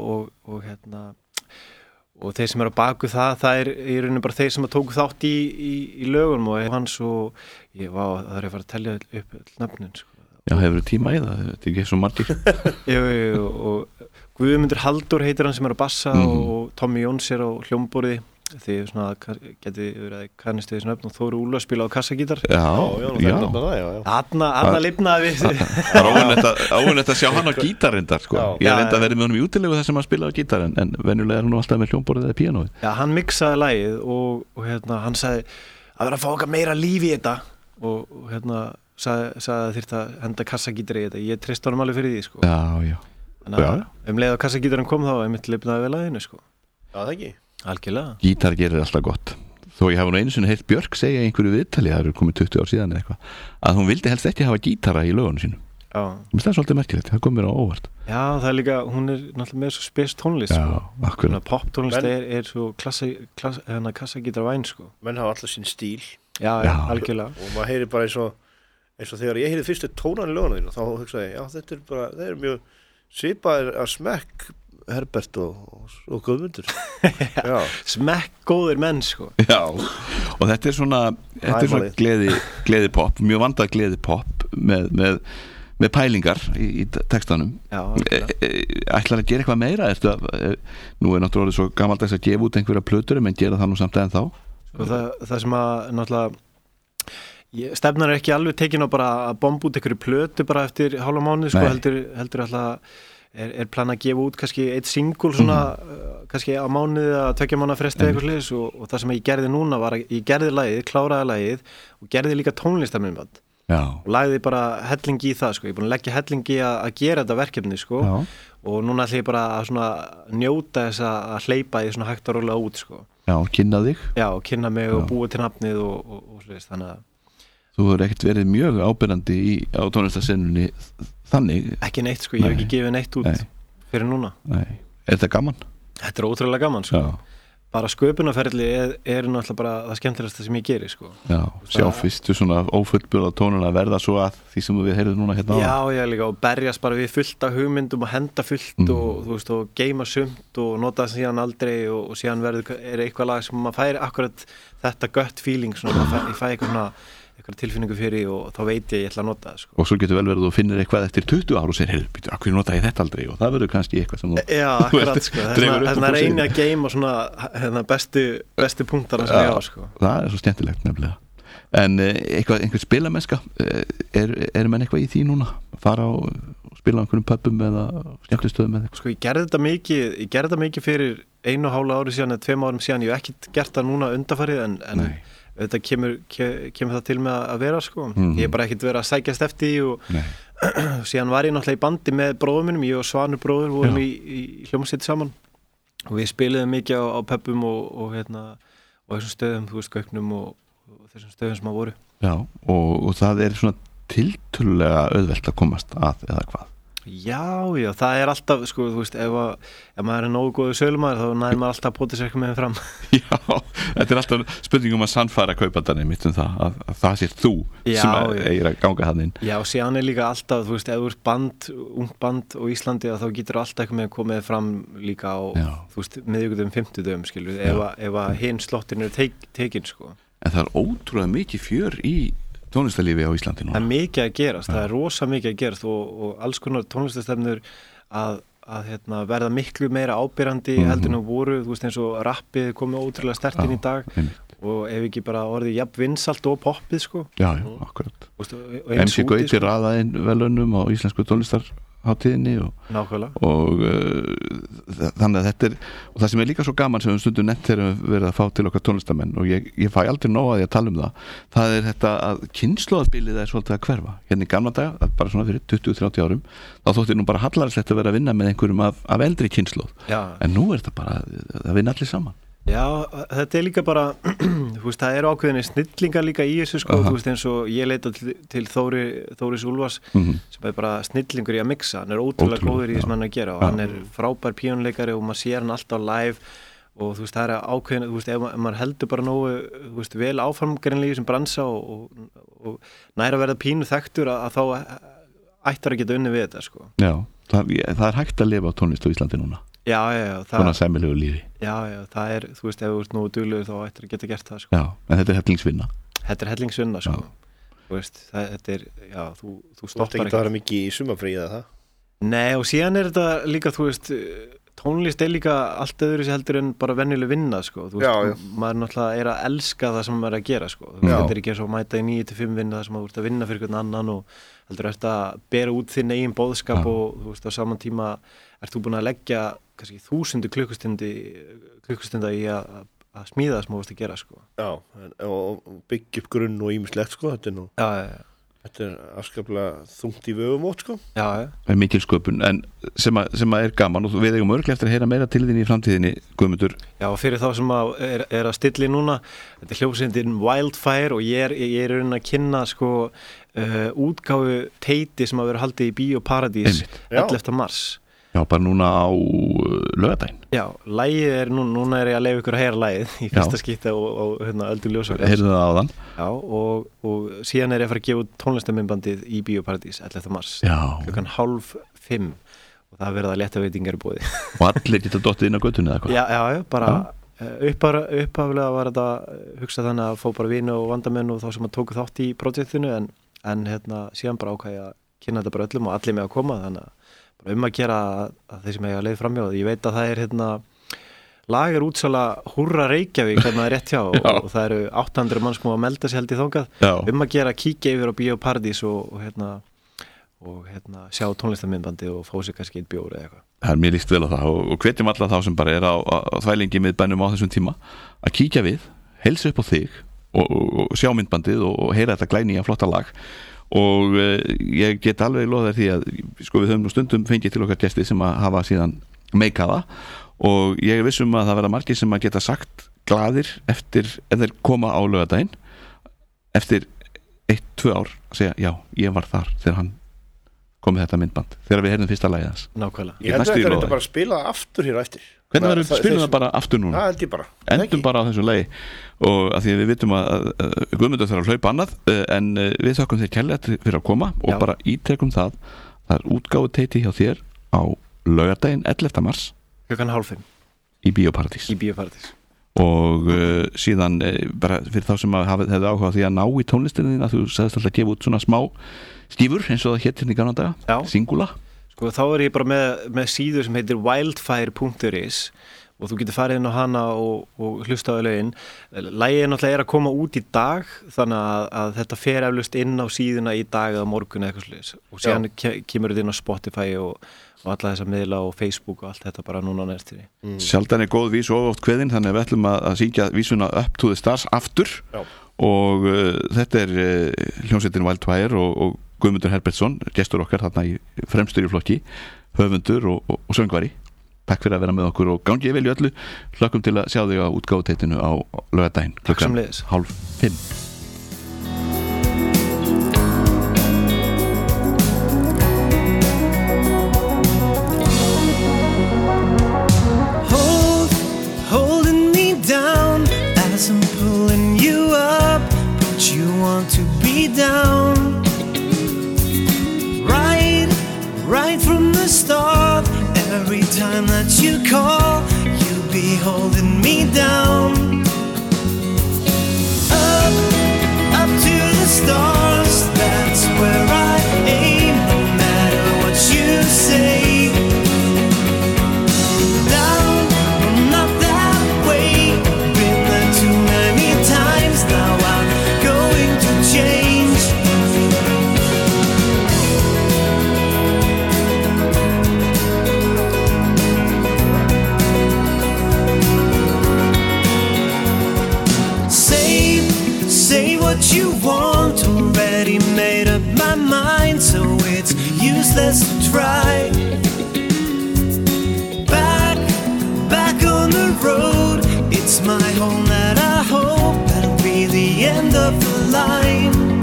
og þeir sem eru á baku það er í rauninu bara þeir sem tóku þátt í lögunum og hans og það er að fara að telja upp nöfnin sko. Já, hefur þú tíma í það? Þetta er ekki svo margir. Jú, og Guðmundur Halldór heitir hann sem er á bassa og Tommy Jóns er á hljómborði. Því svona geti verið að kannist við þessu nöfn og Þóru Úlfa spila á kassagítar. Já. Hanna lifnaði við. Það er óvinnett að sjá hann á gítarindar sko. Ég er enda að verið með honum í útilegu þar sem hann spilaði á gítar en venjulega er hann alltaf með hljómborðið eða píanóið. Já, hann mixaði lagið og hann sagði að vera að fá okkar meira líf í þetta og sagði að þyrfti að henda kassagítar í þetta. Ég treysti honum alveg fyrir því sko. Já. Þannig að leið að kassagítarinn kom þá einmitt lifnaði vel að henni sko. Já, það ekki. Algjörlega. Gítar gerir alltaf gott. Þó ég hafa nú einu sinni heyrt Björk segja í einhverju viðtali, það eru komið 20 ár síðan eða eitthvað, að hún vildi helst ekki hafa gítara í lögunum sínum. Já. Það er svolítið merkilegt, það kom mér á óvart. Já, það er líka, hún er náttúrulega með svo spes tónlist sko. Akkurat. Pop tónlist er svo kassagítar væn sko. Menn hafa alltaf sín stíl. Já, algjörlega. Og maður heyrir bara eins og þegar ég heyrði fyrstu tónan í lögunum þínu, þá hugsaði ég, já, þetta er mjög svipaðir að smekk Herbert og Guðmundur. Já. Smekk góðir menn sko. Já, og þetta er svona gleði pop, mjög vandað gleði pop með pælingar í textanum. Já, ætlar að gera eitthvað meira? Nú er náttúrulega svo gamaldags að gefa út einhverja plötur, menn gera það nú samt en þá. Sko, það sem að náttúrulega stefnar ekki alveg tekin á bara að bomba út einhverju plötu bara eftir hálfa mánuð sko, heldur alltaf er plan að gefa út kannski eitt single svona kannski á mánuði að 2 mánuða fresti eitthvað sliðis og það sem ég gerði núna var að ég gerði lagið, kláraði lagið og gerði líka tónlistarmyndband og lagði bara hellingi í það sko, ég er búin að leggja hellingi að gera þetta verkefni sko og núna ætla ég bara að svona njóta þess að hleypa því svona hægt að róla út sko. Já, kynna þig? Já, kynna mig og búa til nafnið og sliðis, þannig að Þú hefur ekkert verið mjög ábyrrandi á tónlistarsennunni þannig? Ekki neitt sko, ég hef ekki gefið neitt út fyrir núna. Nei. Er þetta gaman? Þetta er ótrúlega gaman sko. Bara sköpunarferli er náttúrulega bara það skemmtilegasta sem ég geri sko. Já, sjá fyrstu svona ófullburða tónuna verða svo að því sem við heyrðum núna hérna á. Já, líka og berjast bara við fullt af hugmyndum og henda fullt og þú veist og geima sumt og nota það síðan aldrei og síðan er eitthvað lag sem maður færi akkurat þetta gut feeling svona, ég fæ eitthvað svona tilfinningu fyrir og þá veit ég ætla að nota það sko. Og svo getur vel verið að þú finnir eitthvað eftir 20 ár og segir, heyrðu, býtu, akkur nota ég þetta aldrei og það verður kannski eitthvað sem þú Já, akkurat sko, þess að reyna að geima svona bestu punktana sem ég á sko. Það er svo skemmtilegt nefnilega. En einhver spilamennska er menn eitthvað í því núna? Fara og spila á einhverjum pubum eða skemmtistöðum eða eitthvað? Sko ég gerði þetta mikið fyrir 1,5 ári síðan eða 2 árum síðan, ég hef ekkert gert það núna undanfarið en þetta kemur það til með að vera sko. Ég er bara ekkert verið að sækjast eftir og síðan var ég náttúrulega í bandi með bróðum minnum, ég og Svanur bróður vorum í hljómsveit saman og við spiliðum mikið á pubum og þessum stöðum, þú veist, Gauknum og þessum stöðum sem að voru. Já, og það er svona tiltölulega auðvelt að komast að eða hvað? Já, það er alltaf, sko, þú veist, ef maður er nógu góður sölumæður þá næður maður alltaf að bóta sér eitthvað með þeim fram. Já, þetta er alltaf spurningum að sannfæra kaupandarnir mitt það, að það sér þú sem er að ganga það inn. Já, og síðan er líka alltaf, þú veist, ef þú ert ungt band á Íslandi þá getur alltaf eitthvað með að koma fram líka á, þú veist, miðvikudöfum, 50 skilur, ef að hinn slottin eru tekin, sko. En það er ótrúlega mikið fjör í tónlistarlífi á Íslandi núna. Það er mikið að gerast, það er rosa mikið að gerast og alls konar tónlistarstefnur að verða miklu meira ábyrrandi heldur en voru, þú veist eins og rappið komið ótrúlega sterkt inn í dag og ef ekki bara orðið jafn vinsalt og poppið sko. Já, akkurat. MC Gauti raðaði inn velunum á íslensku tónlistarhátíðinni og þannig að þetta er og það sem er líka svo gaman sem við stundum nett þegar við verðum að fá til okkar tónlistamenn og ég fæ aldrei nóg að því að tala það er þetta að kynslóðabilið er svolítið að hverfa hérna í gamla daga, bara svona fyrir 20-30 árum þá þótti nú bara hallarslegt að vera að vinna með einhverjum af eldri kynslóð en nú er þetta bara, það vinna allir saman. Já, þetta er líka bara þú veist, það eru ákveðinni snillingar líka í þessu sko, þú veist eins og ég leita til Þóris Úlfars sem er bara snillingur í að mixa, hann er ótrúlega góður í því sem hann er að gera og hann er frábær píónuleikari og maður sér hann alltaf live og þú veist, það er ákveðinni, þú veist, ef maður heldur bara nógu, þú veist, vel áframgarinnlega í þessum bransa og næra verða pínu þekktur að þá ættar að geta unni við þetta sko. Já, það er hægt að lifa á tónlist á Íslandi núna. Já, svona sæmilegu lífi. Já, það er, þú veist, ef þú ert nú duglegur þá ættir að geta gert það, sko. Já, en þetta er hellingsvinna. Þetta er hellingsvinna, sko. Þú veist, þetta er, já, þú stoppar ekki. Það er mikið í sumafríða það? Nei, og síðan er þetta líka, þú veist, tónlist er líka allt öðru sem heldur en bara venjuleg vinna, sko. Þú veist, maður náttúrulega er að elska það sem maður er að gera, sko. Þú getur ekki að mæta í 9-5 vinna það sem maður ert að vinna fyrir hvern annan og heldur að bera út þinn eigin boðskap og þú veist, á saman tíma ert þú búin að leggja kannski 1000 klukkustunda í að smíða það sem þú varst að gera sko. Já, og byggja upp grunn og ýmislegt sko, þetta er nú Þetta afskaplega þungt í vögumót sko. Já. Það mikil sköpun, en sem að gaman og við eigum örugglega eftir að heyra meira til þín í framtíðinni, Guðmundur. Já, fyrir þá sem er að stilla núna, þetta er hljómsveitin Wildfire og ég er að kynna sko útgáfu teiti sem að vera haldið í Bíóparadís 11. mars. Já, bara núna á laugardaginn. Já, lagið er, núna er ég að leyfa ykkur að heyra lagið í fyrsta skipti og Öldur ljósakast. Heyrðu það áðan. Já, og síðan er ég að fara að gefa út tónlistarmyndbandið í Bíóparadís 11. mars. Já. 4:30 og það verða létta veitingar í boði. Og allir geta dottið inn á götunni eða hvað? Já, bara upphaflega var þetta hugsað þannig að fá bara vini og vandamenn og þá sem að tóku þátt í projektinu en síðan bara ákvæði að kynna þetta bara öllum og allir með að koma þannig að bara að gera að þeir sem eiga leið framjá ég veit að það er lagar útsala Húrra Reykjavík það er rétt hjá og það eru 800 manns sem að melda sig held í þangað að gera kíkja yfir á Bíóparadís og sjá tónlistarmyndbandi og fá sér kannski eitt bjór eða eitthvað. Það er mér líst vel á það og hvetjum alla þá sem bara er á þvælingi miðbænum á þessum tíma að kíkja við, heilsa upp á þig og sjá myndbandið og heyra þetta glænýja flotta lag og ég get alveg loðað því að sko við höfum nú stundum fengið til okkar gesti sem að hafa síðan meikaða og ég vissum að það verða margir sem að geta sagt glaðir eftir ef þeir koma á laugardaginn eftir 1-2 ár að segja já, ég var þar þegar hann kom með þetta myndband þegar við heyrðum fyrsta lagið hans. Nákvæmlega. Ég held að þetta er bara að spila aftur hér eftir. Hvernig verður spilum það bara aftur núna? Það held ég bara. Endum bara á þessu lagi og að því að við vitum að Guðmundur þarf að hlaupa annað en við þökkum þér kærlega fyrir að koma og bara ítrekum það er útgáfu teiti hjá þér á laugardaginn 11. mars 4:30 í Bíóparadís. Og síðan bara fyrir þá sem hefðu áhuga því að ná í tónlistinni þín að þú sagðist alltaf að gefa út svona smá skífur eins og það hétt hérna í gamla daga, singula. Sko þá er ég bara með síður sem heitir wildfire.is og þú getur farið inn á hana og hlusta á lögin. Lagið náttúrulega að koma út í dag þannig að þetta fer eflaust inn á síðuna í dag eða morgun eða eitthvað sliðis og síðan kemur þetta inn á Spotify og alla þessa miðla og Facebook og allt þetta bara núna á næstinni. Sjaldan er góð vís og oft kveðin þannig að við ætlum að syngja vísuna Up to the Stars aftur og þetta er hljómsveitin Wildfire og Guðmundur Herbertsson, gestur okkar þarna í fremstur í flokki, höfundur og söngvari. Takk fyrir að vera með okkur og gangi vel í öllu. Hlökkum til að sjá þig á útgáfuteitinu á laugardaginn 4:30. Holding me down as I'm pulling you up, but you want to be down. Right from the start, every time that you call, you'll be holding me down. Up to the stars, that's where I aim, no matter what you say. Down, not that way, been there too many times, now I'm going to change. Say what you want, already made up my mind, so it's useless to try. Back on the road, it's my home that I hope that'll be the end of the line.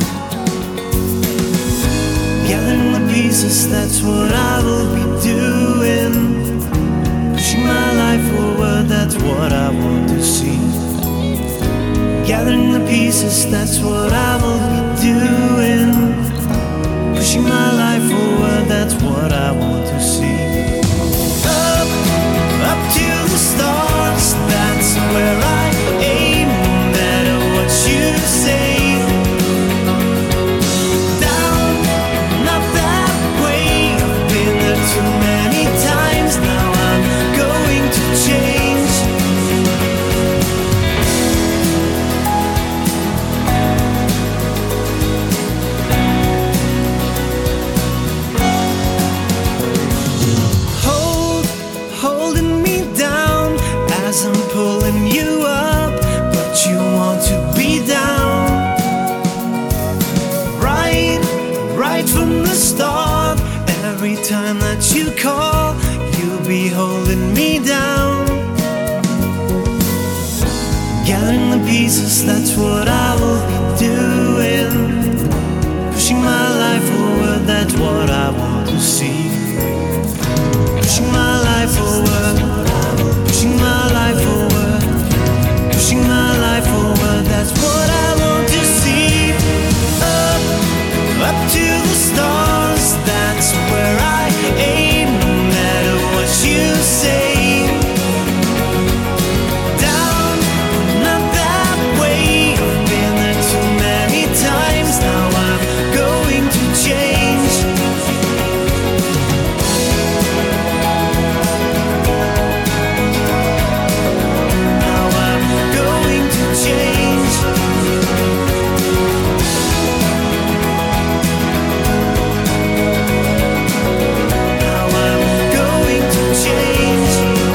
Gathering the pieces, that's what I will be doing. Pushing my life forward, that's what I want to see. Gathering the pieces, that's what I will be doing. Pushing my life forward, that's what I want to see. Up to the stars, that's where I aim, no matter what you say. Down, not that way, I've been there too many times, now I'm going to change. time that you call, you'll be holding me down. Gathering the pieces, that's what I will be doing. Pushing my life forward, that's what I want to see. Pushing my life forward, pushing my life forward, pushing my life forward, that's what I want to see. Up to the stars, that's where I aim, no matter what you say. Down, not that way, I've been there too many times, now I'm going to change. Now I'm going to change. Now I'm going to change.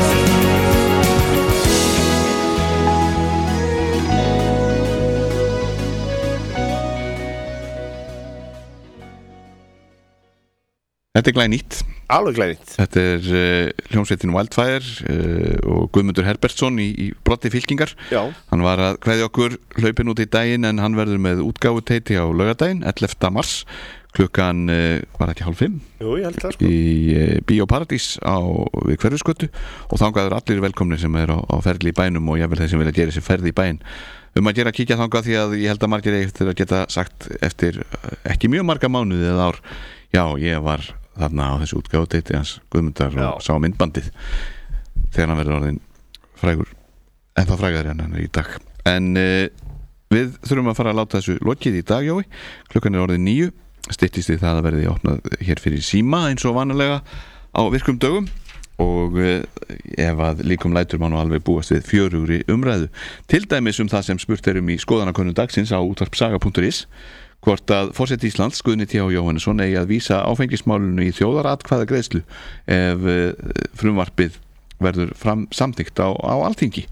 Þetta glænýtt. Alveg glænýtt. Þetta hljómsveitin Wildfire og Guðmundur Herbertsson í brotti fylkingar. Já. Hann var að kveðja okkur hlaupin út í daginn en hann verður með útgáfuteiti á laugardaginn 11. mars klukkan var ekki 4:30. Jú, ég held það sko. Í Bíó Paradís við Hverfisgötu og þangað eru allir velkomnir sem á ferli í bænum og jafnvel þeir sem vilja gera sér ferð í bæinn. Að gera að kíkja þangað því að ég held að margir eftir að geta sagt eftir ekki mjög marga mánuði eða ár, já, ég var þarna á þessu útgáfuteiti hans Guðmundar og sá myndbandið þegar hann verður orðin frægur en það frægari en hann í dag. En við þurfum að fara að láta þessu lokið í dag, Jói. Klukkan orðin 9, styttist í það að verði opnað hér fyrir síma eins og vanalega á virkum dögum og ef að líkum lætur má nú alveg búast við fjörugri umræðu, til dæmis það sem spurt í skoðanakönnun dagsins á útvarpsaga.is hvort að forseti Íslands Guðni T. Jóhannesson eigi að vísa áfengismálinu í þjóðaratkvæðagreiðslu ef frumvarpið verður samþykkt á Alþingi.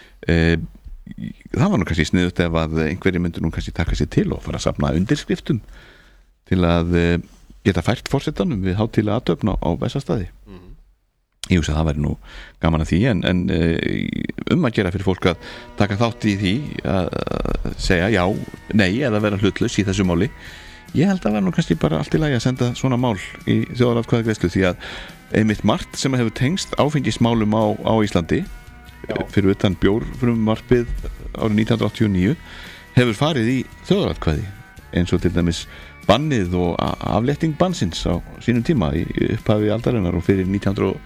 Það var nú kannski sniðugt ef að einhverjir myndu nú kannski taka sér til og fara að safna undirskriftum til að geta fært forsetanum við hátíðlega athöfn á Bessastaði. Ég hugsa að það væri nú gaman að því en að gera fyrir fólk að taka þátt í því að segja já, nei eða vera hlutlaus í þessu máli. Ég held að það var nú kannski bara allt í lagi að senda svona mál í þjóðaratkvæðagreiðslu því að einmitt margt sem hefur tengst áfengismálum á Íslandi fyrir utan bjórfrumvarpið árið 1989 hefur farið í þjóðaratkvæði eins og til dæmis bannið og aflétting bannsins á sínum tíma í upphafi aldarinnar og fyrir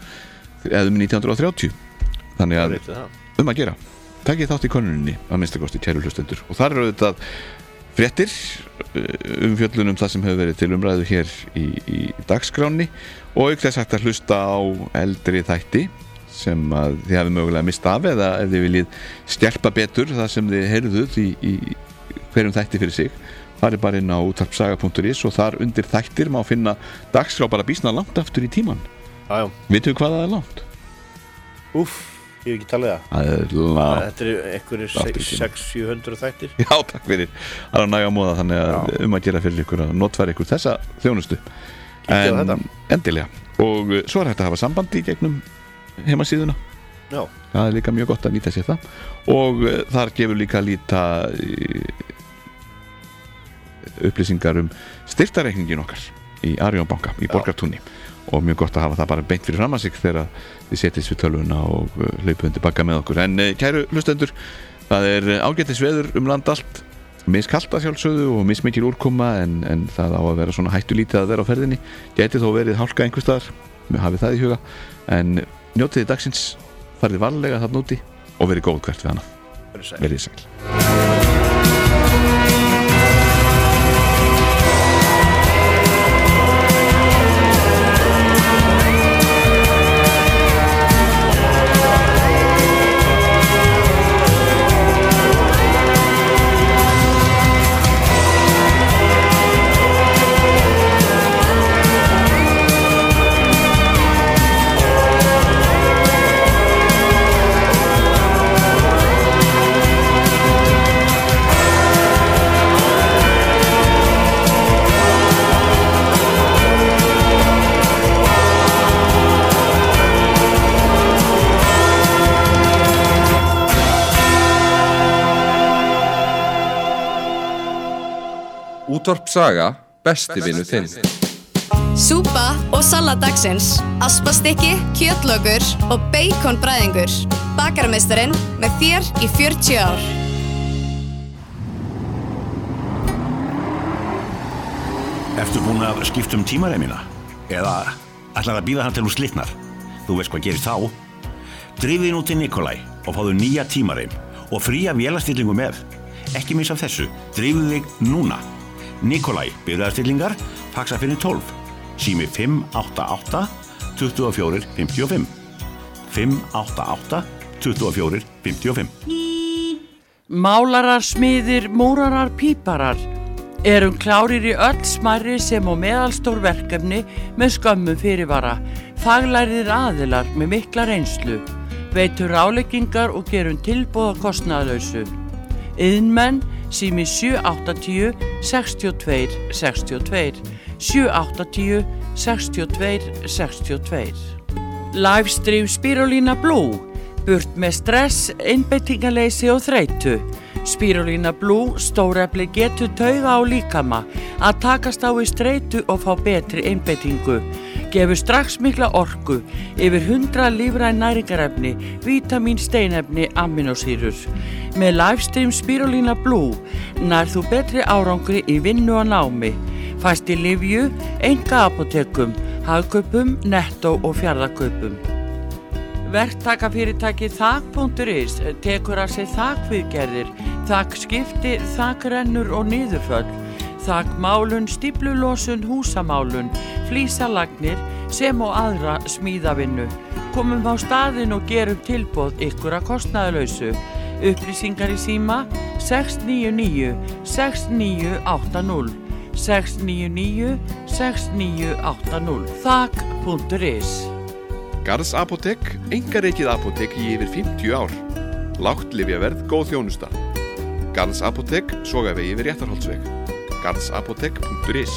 1930. Þannig að að gera. Takið þátt í könnuninni að minnstakosti kæru hlustendur og þar eru þetta fréttir fjöllun það sem hefur verið til umræðu hér í dagskránni og auk þess hægt að hlusta á eldri þætti sem að þið hafi mögulega mist af eða ef þið viljið skerpa betur það sem þið heyrðuð í hverjum þætti fyrir sig. Farið bara inn á útvarpsaga.is og þar undir þættir má finna dagskrá bara býsna langt aftur í tíman. Vitið hvað það langt? Ég hef ekki talið það. Langt. Þetta einhverjir 600-700 þættir. Já, takk fyrir. Það næga móða þannig að að gera fyrir ykkur að notfæra ykkur þessa þjónustu. Endilega. Og svo hægt að hafa sambandi í gegnum heimasíðuna. Já. Það líka mjög gott að nýta sér það. Og þar gefur líka líta upplýsingar styrktareikningin okkar í Arion banka í Borgartúni og mjög gott að hafa það bara beint fyrir fram að sig þegar þið setjast við tölvuna og hlaupu undir bakka með okkur. En kæru hlustendur, það ágætis veður land allt, miskalt að sjálfsögðu og mismikil úrkoma en það á að vera svona hættulítið að vera á ferðinni, gæti þó verið hálka einhvers staðar, hafið það í huga, en njótiði dagsins, farið varlega þarna úti og verið góð hvert við hana. Verið sæl. Útvarp Saga, besti vinur þinn. Súpa og salat dagsins, aspastykki, kjötlökur og beikonbræðingur. Bakarameistarinn með þér í 40 ár. Ertu búin að skipta tímareimina? Eða ætlar að bíða hann til þú slitnar? Þú veist hvað gerist þá? Drifið nú til Nikolai og fáðu nýja tímareim og fría vélastillingu með. Ekki missa af þessu, drifið þig núna. Nikolai, bifreiðastillingar, faxa fyrir 12. Sími 588 24 55. 588 24 55. Málarar, smiðir, múrarar, píparar. Erum klárir í öll smærri sem og meðalstór verkefni með skömmum fyrirvara. Faglærðir aðilar með mikla reynslu. Veitum ráðleggingar og gerum tilboð á kostnaðarlausu. Iðnmenn, sími 780 62 62. 780 62 62. Livestream Spirulina Blue. Burt með stress, einbeitingarleysi og þreytu. Spirulina Blue stórefli getur tauga á líkama að takast á við streitu og fá betri einbeitingu. Gefur strax mikla orku, yfir 100 lífræn næringarefni, vítamín, steinefni, aminosýrur. Með Livestream Spirulina Blue nær þú betri árangri í vinnu og námi. Fæst í Lyfju, einkaapotekum, Hagkaupum, Netto og Fjarðarkaupum. Verktakafyrirtækið Þak.is tekur að sér þakviðgerðir, þakskipti, þakrennur og niðurföll, þakmálun, stíflulosun, húsamálun, flísalagnir sem og aðra smíðavinnu. Komum á staðinn og gerum tilboð ykkur að kostnaðarlausu. Upplýsingar í síma 699 6980 699 6980 Þak.is. Garðsapotek, einkarekið apotek í yfir 50 ár. Lágt lyfjaverð, góð þjónusta. Garðsapotek, Sogavegi við Réttarholtsveg. Garðsapotek.is.